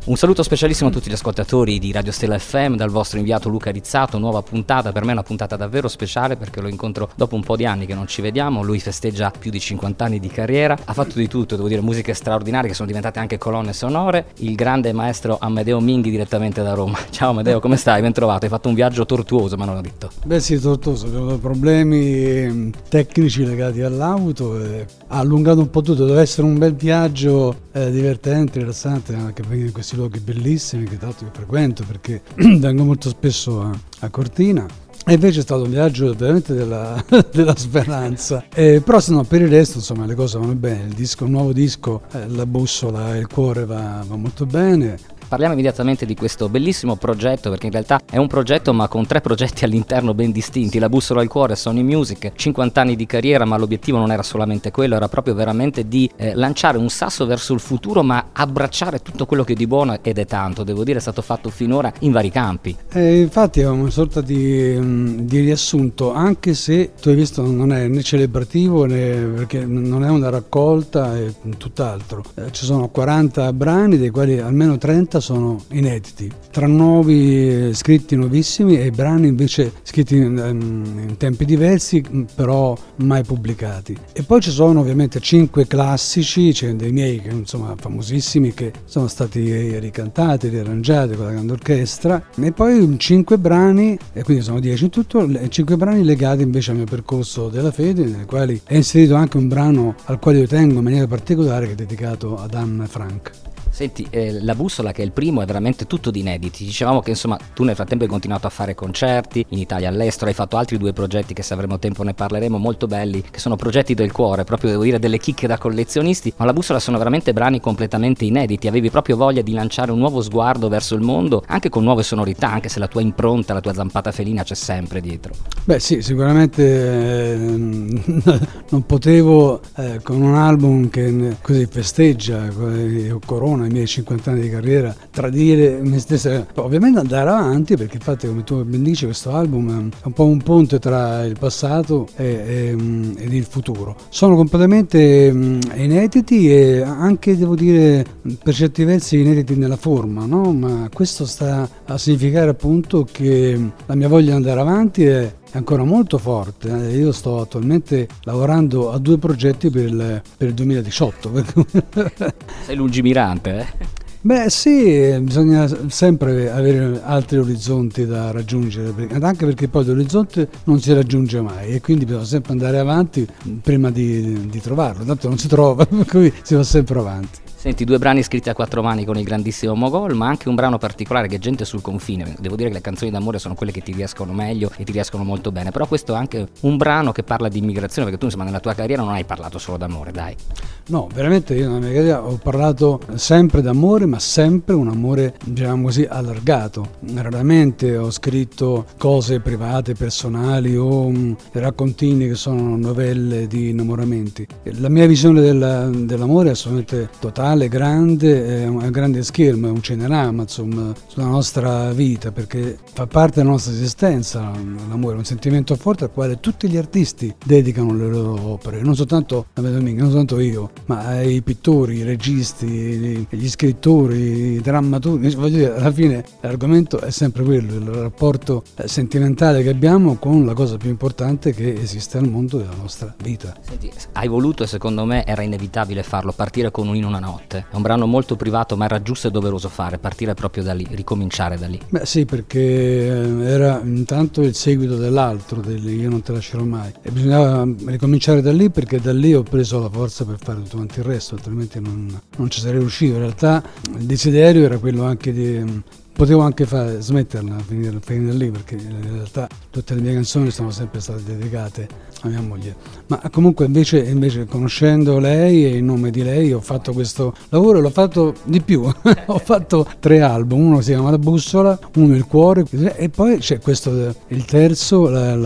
Un saluto specialissimo a tutti gli ascoltatori di Radio Stella FM dal vostro inviato Luca Rizzato. Nuova puntata, per me è una puntata davvero speciale perché lo incontro dopo un po' di anni che non ci vediamo. Lui festeggia più di 50 anni di carriera, ha fatto di tutto, devo dire, musiche straordinarie che sono diventate anche colonne sonore. Il grande maestro Amedeo Minghi direttamente da Roma. Ciao Amedeo, come stai? Ben trovato, hai fatto un viaggio tortuoso, ma non l'ho detto. Beh sì, tortuoso, abbiamo problemi tecnici legati all'auto e ha allungato un po' tutto. Deve essere un bel viaggio divertente, rilassante, anche perché in questi luoghi bellissimi che tanto io frequento perché vengo molto spesso a Cortina. E invece è stato un viaggio veramente della speranza, però se no, per il resto insomma le cose vanno bene. Il nuovo disco, La bussola e il cuore va molto bene. Parliamo immediatamente di questo bellissimo progetto, perché in realtà è un progetto ma con 3 progetti all'interno ben distinti. La bussola al cuore, Sony Music, 50 anni di carriera, ma l'obiettivo non era solamente quello, era proprio veramente di lanciare un sasso verso il futuro, ma abbracciare tutto quello che di buono, ed è tanto, devo dire, è stato fatto finora in vari campi. Infatti è una sorta di riassunto, anche se tu hai visto non è né celebrativo perché non è una raccolta, è tutt'altro. Ci sono 40 brani, dei quali almeno 30 sono inediti, tra nuovi scritti nuovissimi e brani invece scritti in tempi diversi però mai pubblicati. E poi ci sono ovviamente 5 classici, cioè dei miei insomma famosissimi, che sono stati ricantati, riarrangiati con la grande orchestra, e poi 5 brani, e quindi sono 10 in tutto, 5 brani legati invece al mio percorso della fede, nei quali è inserito anche un brano al quale io tengo in maniera particolare, che è dedicato ad Anne Frank. Senti, La bussola, che è il primo, è veramente tutto di inediti. Dicevamo che insomma tu nel frattempo hai continuato a fare concerti in Italia e all'estero, hai fatto altri 2 progetti che se avremo tempo ne parleremo, molto belli, che sono progetti del cuore, proprio devo dire delle chicche da collezionisti, ma La bussola sono veramente brani completamente inediti. Avevi proprio voglia di lanciare un nuovo sguardo verso il mondo, anche con nuove sonorità, anche se la tua impronta, la tua zampata felina c'è sempre dietro. Beh sì, sicuramente non potevo con un album che così festeggia corona i miei 50 anni di carriera tradire me stessa, ovviamente andare avanti, perché infatti come tu ben dici questo album è un po' un ponte tra il passato ed il futuro. Sono completamente inediti e anche, devo dire, per certi versi inediti nella forma, no? Ma questo sta a significare appunto che la mia voglia di andare avanti è ancora molto forte. Io sto attualmente lavorando a 2 progetti per il 2018. Sei lungimirante, eh? Beh sì, bisogna sempre avere altri orizzonti da raggiungere, anche perché poi l'orizzonte non si raggiunge mai e quindi bisogna sempre andare avanti prima di trovarlo, tanto non si trova, per cui si va sempre avanti. Senti, 2 brani scritti a 4 mani con il grandissimo Mogol, ma anche un brano particolare che è Gente sul confine. Devo dire che le canzoni d'amore sono quelle che ti riescono meglio e ti riescono molto bene, però questo è anche un brano che parla di immigrazione, perché tu insomma nella tua carriera non hai parlato solo d'amore, dai. No, veramente io nella mia carriera ho parlato sempre d'amore, ma sempre un amore, diciamo così, allargato. Raramente ho scritto cose private, personali o raccontini che sono novelle di innamoramenti. La mia visione dell'amore è assolutamente totale, grande, è un grande schermo, è un cinerama insomma sulla nostra vita, perché fa parte della nostra esistenza. L'amore è un sentimento forte al quale tutti gli artisti dedicano le loro opere, non soltanto non soltanto io, ma i pittori, i registi, gli scrittori, i drammaturgi. Voglio dire, alla fine l'argomento è sempre quello, il rapporto sentimentale che abbiamo con la cosa più importante che esiste al mondo della nostra vita. Senti, hai voluto, e secondo me era inevitabile farlo, partire con un In una notte. È un brano molto privato, ma era giusto e doveroso fare, partire proprio da lì, ricominciare da lì. Beh sì, perché era intanto il seguito dell'altro, Io non te lascerò mai, e bisognava ricominciare da lì, perché da lì ho preso la forza per fare tutto quanto il resto, altrimenti non ci sarei riuscito. In realtà il desiderio era quello anche di... Potevo anche smetterla, finire lì, perché in realtà tutte le mie canzoni sono sempre state dedicate a mia moglie. Ma comunque invece conoscendo lei e in nome di lei ho fatto questo lavoro e l'ho fatto di più. Ho fatto 3 album, uno si chiama La bussola, uno Il cuore, e poi c'è questo, il terzo,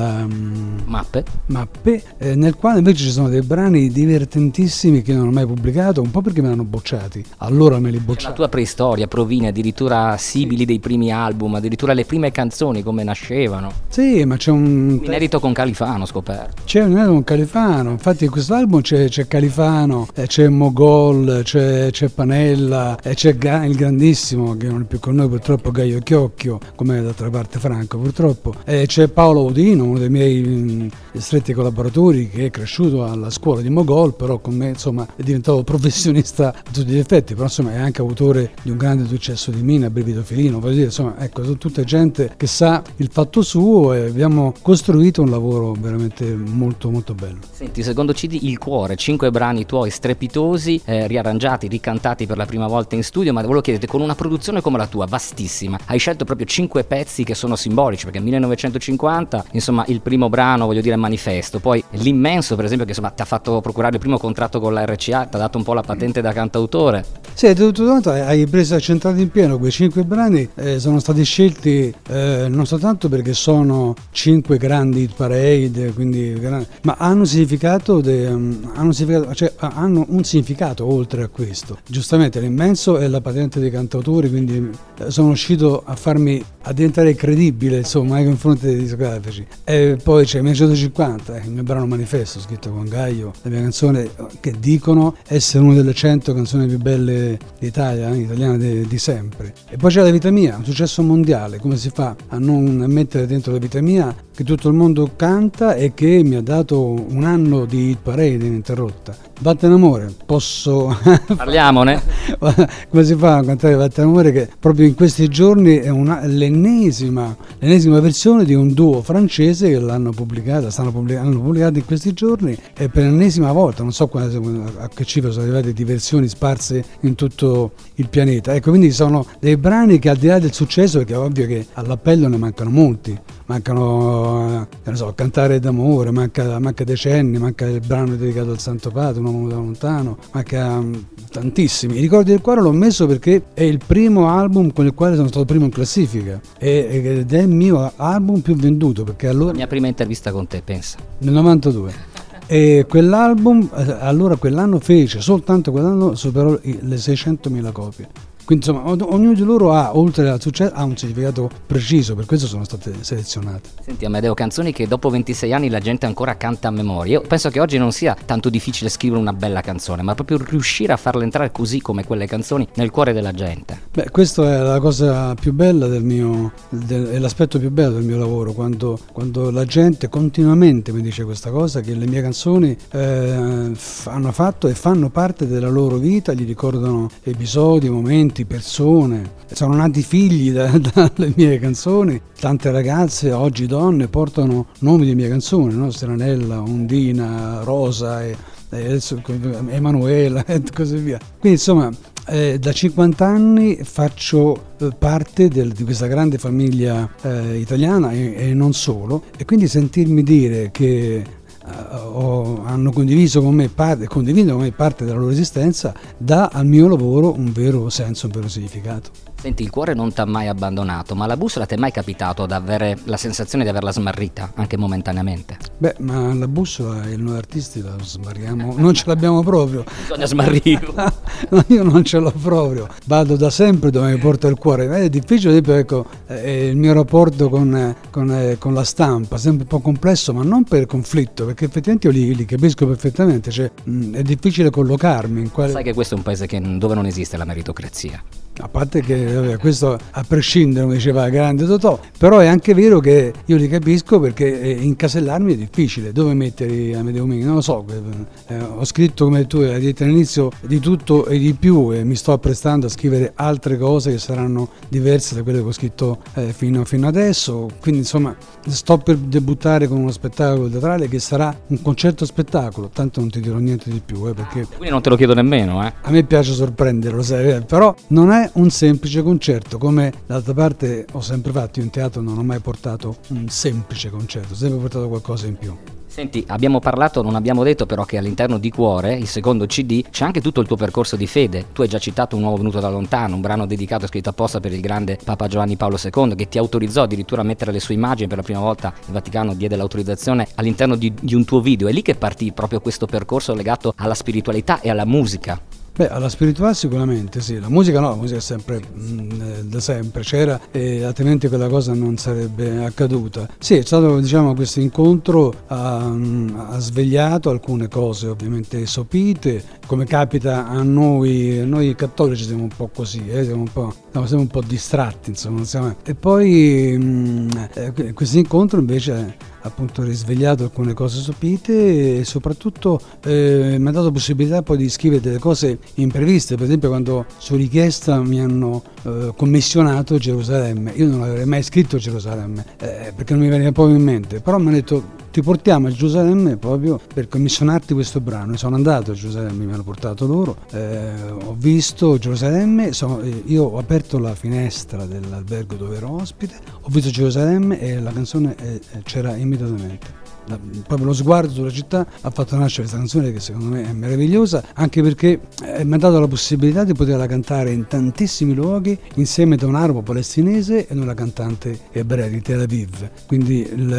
Mappe, nel quale invece ci sono dei brani divertentissimi che non ho mai pubblicato, un po' perché me l'hanno bocciati. Allora me li bocciati. La tua preistoria, Provini, addirittura Sibi incredibili dei primi album, addirittura le prime canzoni come nascevano. Sì, ma c'è un inedito con Califano, ho scoperto. C'è un inedito con Califano, infatti in questo album c'è Califano, c'è Mogol, c'è Panella, c'è il grandissimo, che non è più con noi purtroppo, Gaio Chiocchio, come d'altra parte Franco purtroppo, c'è Paolo Udino, uno dei miei stretti collaboratori, che è cresciuto alla scuola di Mogol, però con me insomma è diventato professionista a tutti gli effetti, però insomma è anche autore di un grande successo di Mina, Brivido Felino, voglio dire, insomma, ecco, sono tutta gente che sa il fatto suo e abbiamo costruito un lavoro veramente molto molto bello. Senti, secondo CD Il Cuore, 5 brani tuoi strepitosi, riarrangiati, ricantati per la prima volta in studio, ma volevo chiederti, con una produzione come la tua, vastissima, hai scelto proprio 5 pezzi che sono simbolici, perché 1950, insomma, il primo brano, voglio dire, Manifesto, poi l'Immenso, per esempio, che insomma ti ha fatto procurare il primo contratto con la RCA, ti ha dato un po' la patente da cantautore. Sì, tutto quanto hai preso, centrato in pieno. Quei 5 brani sono stati scelti non soltanto perché sono 5 grandi hit parade, quindi ma hanno un significato oltre a questo. Giustamente l'Immenso è la patente dei cantautori, quindi sono riuscito a diventare credibile, insomma, nei confronti dei discografici. E poi c'è 1950, il mio brano Manifesto, scritto con Gaio, la mia canzone, che dicono essere una delle 100 canzoni più belle d'Italia, italiane di sempre. E poi c'è La Vita Mia, un successo mondiale. Come si fa a non mettere dentro La Vita Mia, che tutto il mondo canta e che mi ha dato un anno di hit parade ininterrotta? Vattene amore, posso... Parliamone. Come si fa a cantare Vattene amore, che proprio in questi giorni è l'ennesima versione di un duo francese che hanno pubblicato in questi giorni, e per l'ennesima volta, non so a che cifra sono arrivate di versioni sparse in tutto il pianeta. Ecco, quindi sono dei brani che, al di là del successo, perché è ovvio che all'appello ne mancano molti, mancano, non so, Cantare d'amore, manca Decenni, manca il brano dedicato al Santo Padre, Un uomo da lontano, manca tantissimi. I Ricordi del cuore l'ho messo perché è il primo album con il quale sono stato primo in classifica ed è il mio album più venduto, perché allora... La mia prima intervista con te, pensa. Nel 92. E quell'album, allora quell'anno soltanto quell'anno superò le 600.000 copie. Quindi insomma ognuno di loro ha, oltre al successo, ha un significato preciso, per questo sono state selezionate. Senti Amedeo, canzoni che dopo 26 anni la gente ancora canta a memoria. Io penso che oggi non sia tanto difficile scrivere una bella canzone, ma proprio riuscire a farla entrare così come quelle canzoni nel cuore della gente. Beh, questa è la cosa più bella è l'aspetto più bello del mio lavoro, quando la gente continuamente mi dice questa cosa, che le mie canzoni hanno fatto e fanno parte della loro vita, gli ricordano episodi, momenti, persone, sono nati figli dalle mie canzoni. Tante ragazze, oggi donne, portano nomi di mie canzoni, no? Stranella, Ondina, Rosa e Emanuela e così via. Quindi insomma da 50 anni faccio parte di questa grande famiglia italiana e non solo, e quindi sentirmi dire che hanno condiviso con me parte della loro esistenza dà al mio lavoro un vero senso, un vero significato. Senti, il cuore non ti ha mai abbandonato, ma la bussola ti è mai capitato ad avere la sensazione di averla smarrita, anche momentaneamente? Beh, ma la bussola e noi artisti la smarriamo, non ce l'abbiamo proprio. Bisogna smarrirla. No, io non ce l'ho proprio, vado da sempre dove mi porta il cuore. È difficile, ad esempio, ecco, il mio rapporto con la stampa, sempre un po' complesso, ma non per conflitto, perché effettivamente io li capisco perfettamente, cioè è difficile collocarmi in quale... Sai che questo è un paese dove non esiste la meritocrazia. A parte che questo a prescindere, come diceva grande Totò, però è anche vero che io li capisco, perché incasellarmi è difficile. Dove mettere Amedeo Minghi? Non lo so, ho scritto, come tu hai detto all'inizio, di tutto e di più, e mi sto apprestando a scrivere altre cose che saranno diverse da quelle che ho scritto fino adesso. Quindi insomma sto per debuttare con uno spettacolo teatrale che sarà un concerto spettacolo, tanto non ti dirò niente di più, perché quindi non te lo chiedo nemmeno. A me piace sorprendere, lo sai, però non è un semplice concerto, come d'altra parte ho sempre fatto. Io in teatro non ho mai portato un semplice concerto, ho sempre portato qualcosa in più. Senti, abbiamo parlato, non abbiamo detto però che all'interno di Cuore, il secondo CD, c'è anche tutto il tuo percorso di fede. Tu hai già citato Un uomo venuto da lontano, un brano dedicato e scritto apposta per il grande Papa Giovanni Paolo II, che ti autorizzò addirittura a mettere le sue immagini. Per la prima volta il Vaticano diede l'autorizzazione all'interno di un tuo video. È lì che partì proprio questo percorso legato alla spiritualità e alla musica. Beh, alla spirituale sicuramente sì, la musica no, la musica è sempre da sempre c'era, e altrimenti quella cosa non sarebbe accaduta. Sì, è stato, diciamo, questo incontro ha svegliato alcune cose ovviamente sopite, come capita a noi cattolici siamo un po' così, siamo un po' distratti, insomma, e poi questo incontro invece appunto risvegliato alcune cose sopite, e soprattutto mi ha dato la possibilità poi di scrivere delle cose impreviste. Per esempio, quando su richiesta mi hanno commissionato Gerusalemme, io non avrei mai scritto Gerusalemme perché non mi veniva proprio in mente, però mi hanno detto ti portiamo a Gerusalemme proprio per commissionarti questo brano. E sono andato a Gerusalemme, mi hanno portato loro, ho visto Gerusalemme, io ho aperto la finestra dell'albergo dove ero ospite, ho visto Gerusalemme e la canzone c'era immediatamente. Proprio lo sguardo sulla città ha fatto nascere questa canzone, che secondo me è meravigliosa, anche perché mi ha dato la possibilità di poterla cantare in tantissimi luoghi insieme a un arabo palestinese e una cantante ebrea di Tel Aviv. Quindi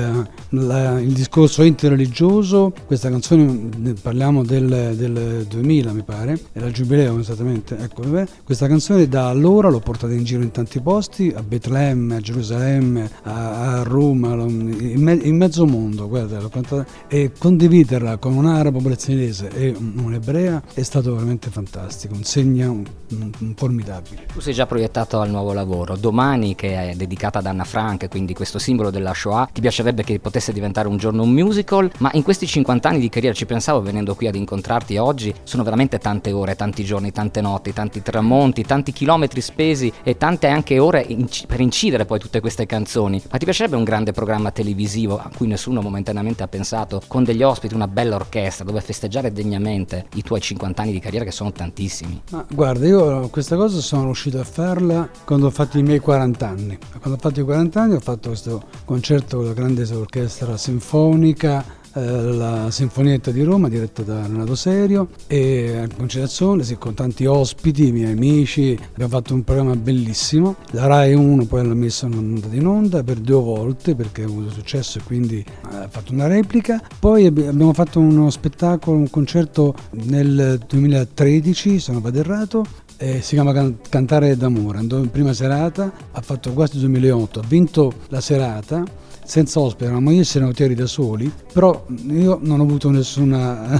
il discorso interreligioso, questa canzone, parliamo del 2000 mi pare, era il giubileo esattamente, ecco, questa canzone da allora l'ho portata in giro in tanti posti, a Betlemme, a Gerusalemme, a Roma, in mezzo mondo, guarda, e condividerla con un arabo palestinese e un'ebrea è stato veramente fantastico, un segno formidabile. Tu sei già proiettato al nuovo lavoro, domani, che è dedicata ad Anna Frank, quindi questo simbolo della Shoah, ti piacerebbe che potesse diventare un giorno un musical? Ma in questi 50 anni di carriera, ci pensavo venendo qui ad incontrarti oggi, sono veramente tante ore, tanti giorni, tante notti, tanti tramonti, tanti chilometri spesi e tante anche ore per incidere poi tutte queste canzoni. Ma ti piacerebbe un grande programma televisivo a cui nessuno momentaneamente ha pensato, con degli ospiti, una bella orchestra dove festeggiare degnamente i tuoi 50 anni di carriera, che sono tantissimi? Guarda, io questa cosa sono riuscito a farla quando ho fatto i miei 40 anni. Quando ho fatto i 40 anni ho fatto questo concerto con la grande orchestra sinfonica, la Sinfonietta di Roma, diretta da Renato Serio, e a Conciliazione, sì, con tanti ospiti, miei amici. Abbiamo fatto un programma bellissimo. La Rai 1 poi l'ha messo in onda per 2 volte perché ha avuto successo, e quindi ha fatto una replica. Poi abbiamo fatto uno spettacolo, un concerto nel 2013, se non vado errato, si chiama Cantare d'amore. Andò in prima serata, ha fatto quasi 2008, ha vinto la serata senza ospiti, eravamo io e Senautieri da soli, però io non ho avuto nessuna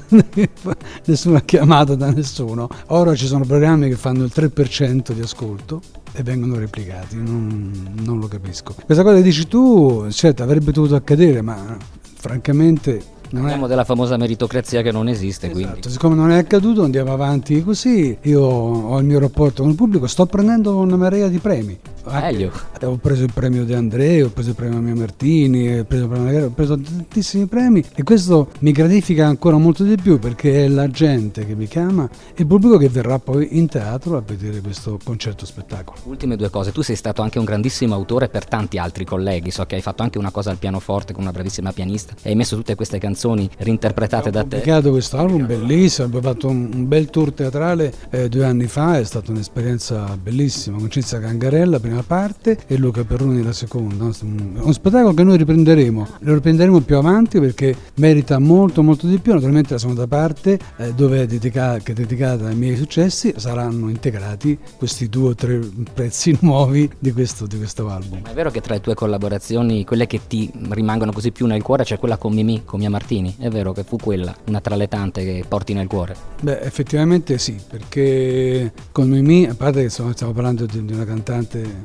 chiamata da nessuno. Ora ci sono programmi che fanno il 3% di ascolto e vengono replicati, non lo capisco. Questa cosa che dici tu, certo, avrebbe dovuto accadere, ma francamente parliamo della famosa meritocrazia che non esiste, esatto, quindi. Siccome non è accaduto, andiamo avanti così. Io ho il mio rapporto con il pubblico, sto prendendo una marea di premi. Meglio. Ho preso il premio De André, ho preso il premio Mia Martini, ho preso tantissimi premi, e questo mi gratifica ancora molto di più, perché è la gente che mi chiama e il pubblico che verrà poi in teatro a vedere questo concerto spettacolo. Ultime 2 cose, tu sei stato anche un grandissimo autore per tanti altri colleghi, so che hai fatto anche una cosa al pianoforte con una bravissima pianista e hai messo tutte queste canzoni reinterpretate da te. Ho pubblicato questo album bellissimo, abbiamo fatto un bel tour teatrale 2 anni fa, è stata un'esperienza bellissima, con Cinzia Cangarella la prima parte e Luca Perroni la seconda. Uno spettacolo che noi lo riprenderemo più avanti perché merita molto molto di più. Naturalmente la seconda parte, dove è dedicata ai miei successi, saranno integrati questi 2 o 3 pezzi nuovi di questo album. Ma è vero che tra le tue collaborazioni, quelle che ti rimangono così più nel cuore, c'è quella con Mimì, con Mia Martini? È vero che fu quella, una tra le tante che porti nel cuore? Beh, effettivamente sì, perché con Mimì, a parte che stiamo parlando di una cantante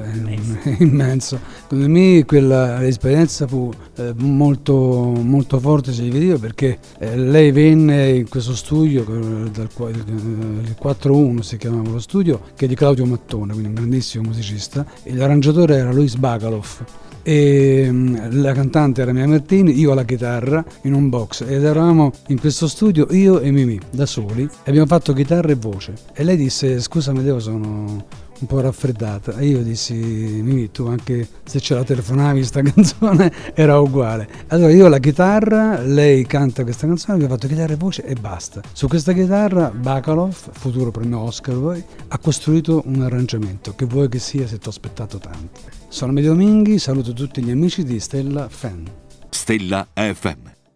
immenso, con Mimì l'esperienza fu molto, molto forte, si vedeva, perché lei venne in questo studio, il 4-1 si chiamava lo studio, che è di Claudio Mattone, quindi un grandissimo musicista, e l'arrangiatore era Luis Bakalov. E la cantante era Mia Martini, io alla chitarra in un box, ed eravamo in questo studio io e Mimì da soli, e abbiamo fatto chitarra e voce, e lei disse: scusa Amedeo, sono un po' raffreddata, e io dissi: Mimì, tu anche se ce la telefonavi sta canzone era uguale. Allora io la chitarra, lei canta questa canzone, abbiamo fatto chitarra e voce e basta. Su questa chitarra Bakalov, futuro premio Oscar poi, ha costruito un arrangiamento che vuoi che sia Se t'ho aspettato tanto. Sono Amedeo Minghi, saluto tutti gli amici di Stella FM. Stella FM.